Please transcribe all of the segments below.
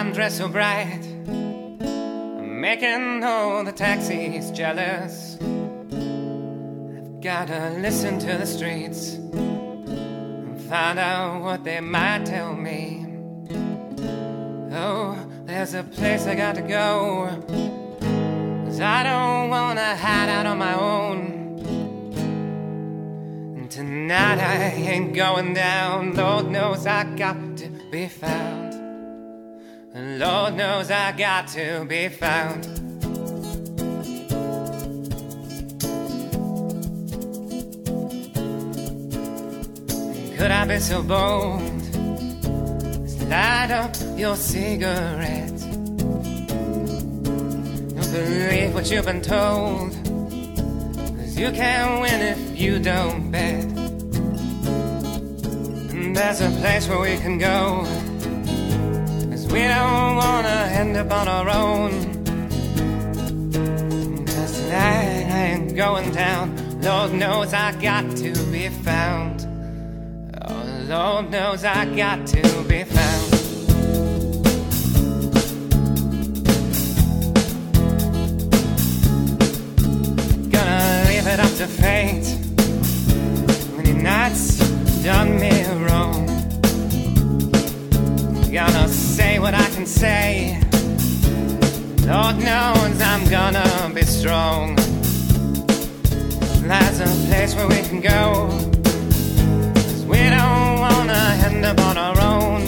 I'm dressed so bright, I'm making all the taxis jealous. I've gotta listen to the streets and find out what they might tell me. Oh, there's a place I got to go, 'cause I don't wanna hide out on my own. And tonight I ain't going down. Lord knows I got to be found. Lord knows I got to be found. Could I be so bold as to light up your cigarette? Don't believe what you've been told, 'cause you can't win if you don't bet. And there's a place where we can go, 'cause we don't wanna end up on our own. 'Cause tonight I ain't going down. Lord knows I got to be found. Oh, Lord knows I got to be found. Gonna leave it up to fate when your night's done me wrong. Gonna say what I can say. Lord knows I'm gonna be strong. There's a place where we can go, 'cause we don't wanna end up on our own.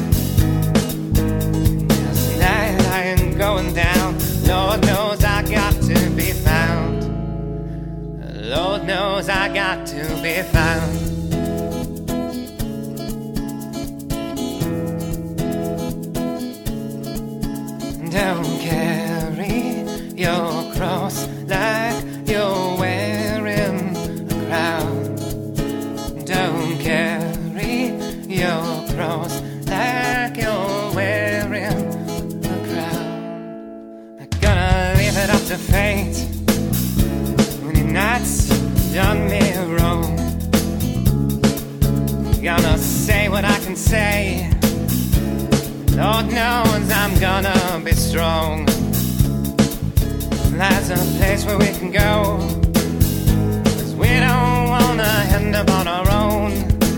'Cause tonight I ain't going down. Lord knows I got to be found. Lord knows I got to be found. Don't carry your cross like you're wearing a crown. Don't carry your cross like you're wearing a crown. I'm gonna leave it up to fate when your night's done me wrong. Gonna say what I can say. Lord knows I'm gonna be strong. There's a place where we can go, 'cause we don't wanna end up on our own.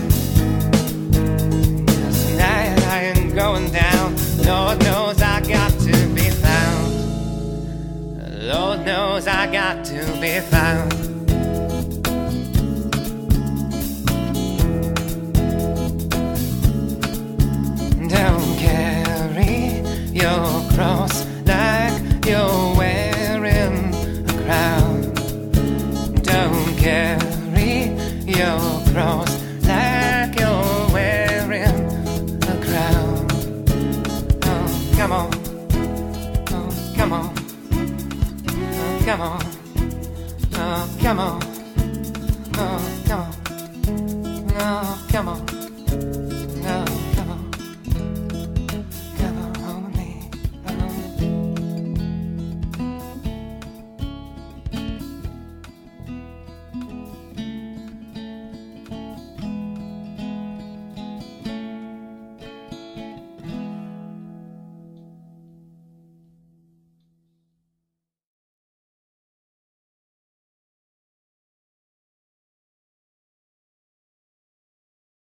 'Cause tonight I ain't going down. Lord knows I got to be found. Lord knows I got to be found. Don't carry your cross like you're wearing a crown. Don't carry your cross like you're wearing a crown. Oh, come on. Oh, come on. Oh, come on. Oh, come on. Oh,